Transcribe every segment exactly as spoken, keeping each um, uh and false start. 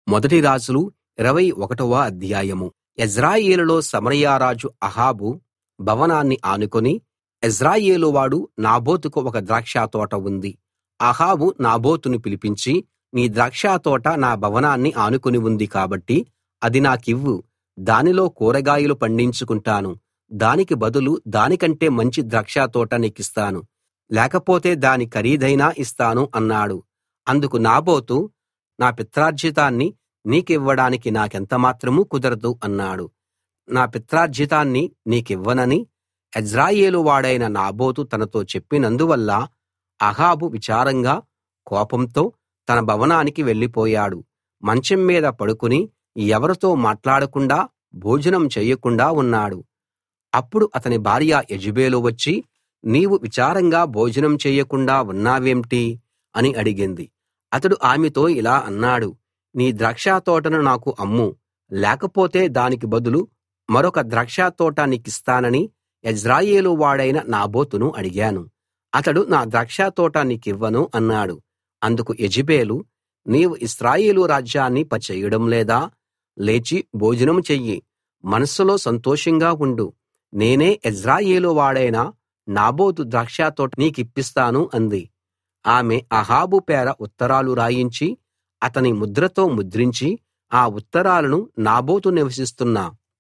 మొదటి రాజులు ఇరవై ఒకటవ అధ్యాయం. యెజ్రెయేలులో సమరయ రాజు అహాబు భవనాన్ని ఆనుకుని యెజ్రెయేలు వాడు నాబోతుకు ఒక ద్రాక్షతోట ఉంది. అహాబు నాబోతును పిలిపించి, నీ ద్రాక్షతోట నా భవనాన్ని ఆనుకుని ఉంది కాబట్టి అది నాకివ్వు, దానిలో కూరగాయలు పండించుకుంటాను. దానికి బదులు దానికంటే మంచి ద్రాక్షతోట నీకిస్తాను, లేకపోతే దాని ఖరీదైనా ఇస్తాను అన్నాడు. అందుకు నాబోతు, నా పిత్రార్జితాన్ని నీకివ్వడానికి నాకెంతమాత్రం కుదరదు అన్నాడు. నా పిత్రార్జితాన్ని నీకివ్వనని యెజ్రెయేలు వాడైన నాబోతు తనతో చెప్పినందువల్ల అహాబు విచారంగా కోపంతో తన భవనానికి వెళ్ళిపోయాడు. మంచం మీద పడుకుని ఎవరితో మాట్లాడకుండా భోజనం చెయ్యకుండా ఉన్నాడు. అప్పుడు అతని భార్య యెజెబెలు వచ్చి, నీవు విచారంగా భోజనం చెయ్యకుండా ఉన్నావేంటి అని అడిగింది. అతడు ఆమెతో ఇలా అన్నాడు, నీ ద్రాక్షతోటను నాకు అమ్ము, లేకపోతే దానికి బదులు మరొక ద్రాక్షతోట నీకిస్తానని యెజ్రెయేలు వాడైన నాబోతును అడిగాను. అతడు నా ద్రాక్షతోట నీకివ్వను అన్నాడు. అందుకు యెజెబెలు, నీవు ఇశ్రాయేలు రాజ్యాన్ని పచేయడం లేదా? లేచి భోజనం చెయ్యి, మనస్సులో సంతోషంగా ఉండు. నేనే యెజ్రెయేలు వాడైన నాబోతు ద్రాక్షతోట నీకిప్పిస్తాను అంది. ఆమె అహాబు పేర ఉత్తరాలు రాయించి అతని ముద్రతో ముద్రించి ఆ ఉత్తరాలను నాబోతు నివసిస్తున్న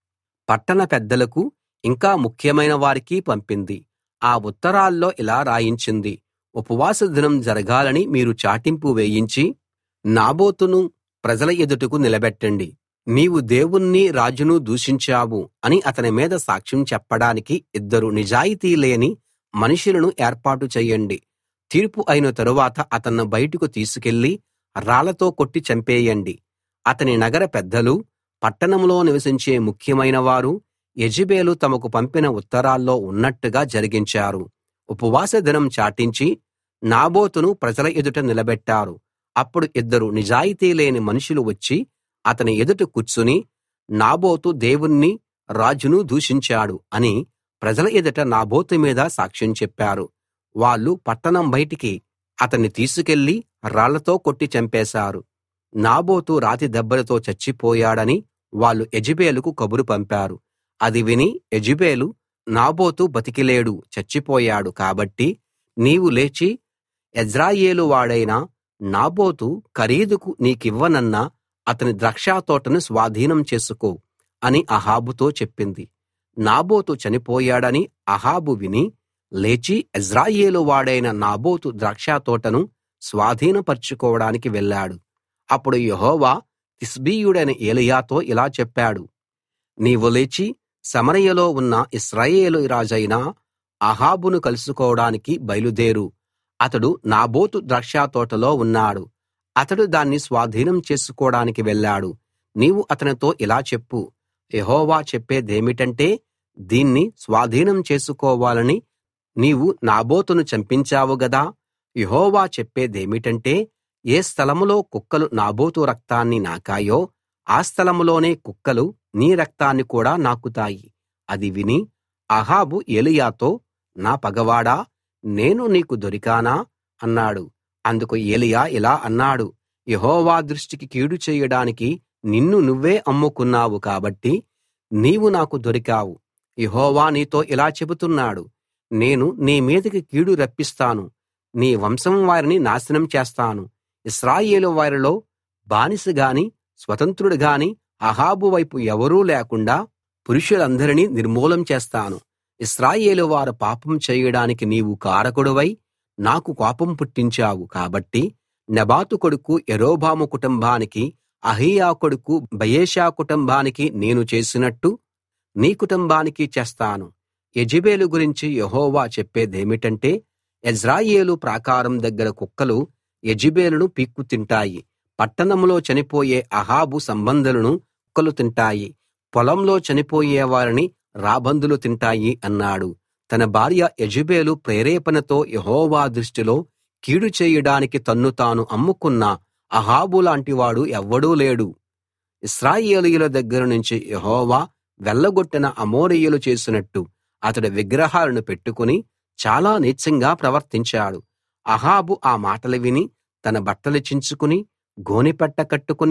పట్టణ పెద్దలకు, ఇంకా ముఖ్యమైన వారికి పంపింది. ఆ ఉత్తరాల్లో ఇలా రాయించింది, ఉపవాస దినం జరగాలని మీరు చాటింపు వేయించి నాబోతును ప్రజల ఎదుటకు నిలబెట్టండి. నీవు దేవుణ్ణి రాజును దూషించావు అని అతని మీద సాక్ష్యం చెప్పడానికి ఇద్దరు నిజాయితీ లేని మనుషులను ఏర్పాటు చెయ్యండి. తీర్పు అయిన తరువాత అతన్ని బయటకు తీసుకెళ్లి రాళ్లతో కొట్టి చంపేయండి. అతని నగర పెద్దలు, పట్టణంలో నివసించే ముఖ్యమైన వారు యెజెబెలు తమకు పంపిన ఉత్తరాల్లో ఉన్నట్టుగా జరిగించారు. ఉపవాస దినం చాటించి నాబోతును ప్రజల ఎదుట నిలబెట్టారు. అప్పుడు ఇద్దరు నిజాయితీ లేని మనుషులు వచ్చి అతని ఎదుట కూర్చుని, నాబోతు దేవుణ్ణి రాజును దూషించాడు అని ప్రజల ఎదుట నాబోతు మీద సాక్ష్యం చెప్పారు. వాళ్ళు పట్టణం బయటికి అతన్ని తీసుకెళ్లి రాళ్లతో కొట్టి చంపేశారు. నాబోతు రాతి దెబ్బలతో చచ్చిపోయాడని వాళ్ళు యెజెబెలుకు కబురు పంపారు. అది విని యెజెబెలు, నాబోతు బతికిలేడు, చచ్చిపోయాడు. కాబట్టి నీవు లేచి యెజ్రెయేలు వాడైన నాబోతు ఖరీదుకు నీకివ్వనన్న అతని ద్రాక్షతోటను స్వాధీనం చేసుకో అని అహాబుతో చెప్పింది. నాబోతు చనిపోయాడని అహాబు విని లేచి యెజ్రెయేలు వాడైన నాబోతు ద్రాక్షతోటను స్వాధీనపరచుకోవడానికి వెళ్ళాడు. అప్పుడు యెహోవా తిష్బీయుడైన ఏలీయాతో ఇలా చెప్పాడు, నీవు లేచి సమరయలో ఉన్న ఇశ్రాయేలు రాజైన అహాబును కలుసుకోవడానికి బయలుదేరు. అతడు నాబోతు ద్రాక్షతోటలో ఉన్నాడు. అతడు దాన్ని స్వాధీనం చేసుకోవడానికి వెళ్ళాడు. నీవు అతనితో ఇలా చెప్పు, యెహోవా చెప్పేదేమిటంటే, దీన్ని స్వాధీనం చేసుకోవాలని నీవు నాబోతును చంపించావు గదా. యెహోవా చెప్పేదేమిటంటే, ఏ స్థలంలో కుక్కలు నాబోతు రక్తాన్ని నాకాయో ఆ స్థలంలోనే కుక్కలు నీ రక్తాన్ని కూడా నాకుతాయి. అది విని అహాబు ఏలీయాతో, నా పగవాడా, నేను నీకు దొరికానా అన్నాడు. అందుకు ఏలీయా ఇలా అన్నాడు, యెహోవా దృష్టికి కీడు చేయడానికి నిన్ను నువ్వే అమ్ముకున్నావు కాబట్టి నీవు నాకు దొరికావు. యెహోవా నీతో ఇలా చెబుతున్నాడు, నేను నీ మీదికి కీడు రప్పిస్తాను, నీ వంశం వారిని నాశనం చేస్తాను. ఇశ్రాయేలు వారిలో బానిస గాని స్వతంత్రుడు గాని అహాబు వైపు ఎవరూ లేకుండా పురుషులందరినీ నిర్మూలం చేస్తాను. ఇశ్రాయేలు వారు పాపం చేయడానికి నీవు కారకుడివై నాకు కోపం పుట్టించావు కాబట్టి నెబాతు కొడుకు యరొబాము కుటుంబానికి, అహీయా కొడుకు బయెషా కుటుంబానికి నేను చేసినట్టు నీ కుటుంబానికి చేస్తాను. యెజెబెలు గురించి యెహోవా చెప్పేదేమిటంటే, యెజ్రెయేలు ప్రాకారం దగ్గర కుక్కలు యెజెబెలును పీక్కు తింటాయి. పట్టణంలో చనిపోయే అహాబు సంబంధులను కుక్కలు తింటాయి. పొలంలో చనిపోయే వారిని రాబందులు తింటాయి అన్నాడు. తన భార్య యెజెబెలు ప్రేరేపణతో యెహోవా దృష్టిలో కీడు చేయడానికి తన్ను తాను అమ్ముకున్న అహాబు లాంటివాడు ఎవ్వడూ లేడు. ఇశ్రాయేలీయుల దగ్గర నుంచి యెహోవా వెళ్ళగొట్టిన అమోరీయులు చేసినట్టు అతడు విగ్రహాలను పెట్టుకుని చాలా నీచంగా ప్రవర్తించాడు. అహాబు ఆ మాటలు విని తన బట్టలు చించుకుని గోనెపట్ట కట్టుకుని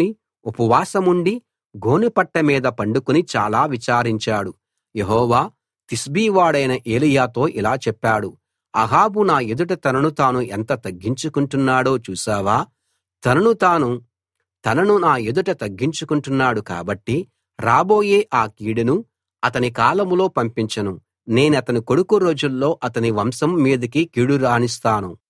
ఉపవాసముండి గోనెపట్ట మీద పండుకుని చాలా విచారించాడు. యెహోవా తిష్బీ వాడైన ఏలీయాతో ఇలా చెప్పాడు, అహాబు నా ఎదుట తనను తాను ఎంత తగ్గించుకుంటున్నాడో చూశావా? తనను తాను తనను నా ఎదుట తగ్గించుకుంటున్నాడు కాబట్టి రాబోయే ఆ కీడును అతని కాలంలో పంపించను. నేనతని కొడుకు రోజుల్లో అతని వంశం మీదికి కీడు రానిస్తాను.